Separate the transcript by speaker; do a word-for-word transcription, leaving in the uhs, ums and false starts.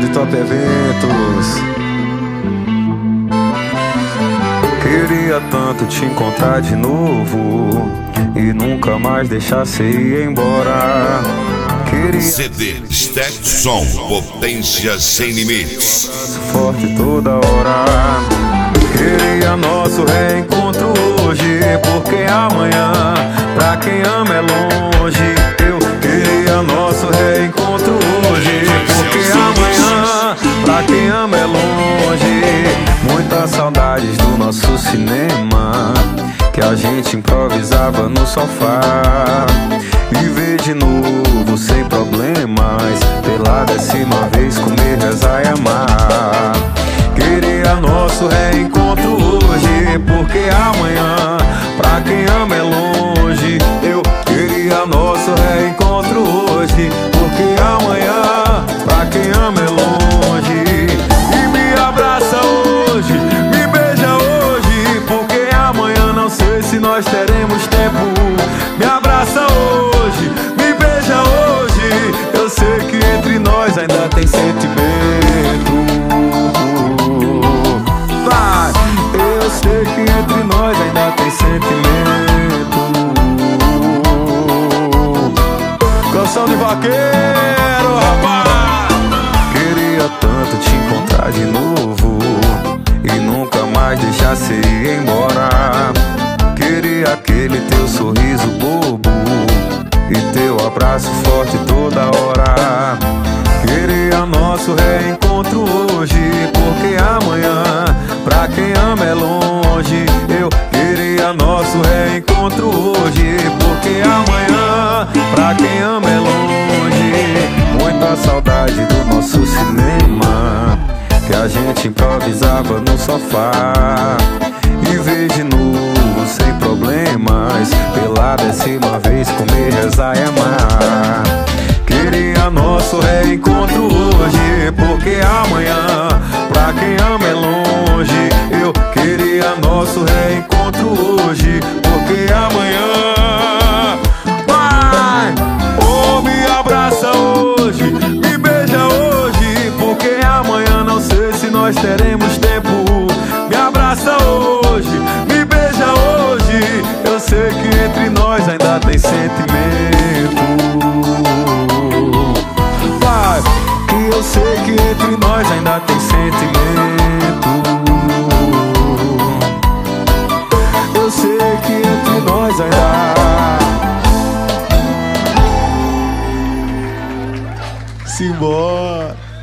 Speaker 1: de Top Eventos. Queria tanto te encontrar de novo e nunca mais deixar você ir embora. Queria
Speaker 2: C D Stetson, potência sem limites.
Speaker 1: Forte toda hora. Queria nosso reencontro hoje, porque amanhã pra quem ama é longe. Eu queria nosso reencontro hoje, porque amanhã pra quem ama é longe. Muitas saudades do nosso cinema, que a gente improvisava no sofá. Viver de novo sem problemas, pela décima vez comer, rezar e amar. Queria nosso reencontro hoje, porque amanhã pra quem ama é longe. Eu queria nosso reencontro hoje, porque amanhã pra quem ama é longe. E me abraça hoje, me beija hoje, porque amanhã não sei se nós teremos tempo. Me abraça hoje, me beija hoje, eu sei que entre nós ainda tem sentimento. Vai, eu sei que entre nós ainda tem sentimento. Canção de vaqueiro, rapaz. Queria tanto te encontrar de novo e nunca mais deixar você ir embora. Queria aquele teu sorriso bobo e teu abraço forte toda hora. Queria nosso reencontro hoje, porque amanhã pra quem ama é longe. Eu queria nosso reencontro hoje, porque amanhã pra quem ama é longe. Muita saudade do nosso cinema, que a gente improvisava no sofá. E ver de novo sem problemas, pela décima vez comer, rezar e amar. Queria nosso reencontro hoje, porque amanhã pra quem ama é longe. Eu queria nosso reencontro hoje, porque amanhã vai, oh, me abraça hoje, me beija hoje, porque amanhã não sei se nós teremos tempo. Me abraça hoje, me beija hoje, eu sei que entre nós ainda tem sentimento. Vai, que eu sei que entre nós ainda tem sentimento. Eu sei que entre nós ainda. Simbora.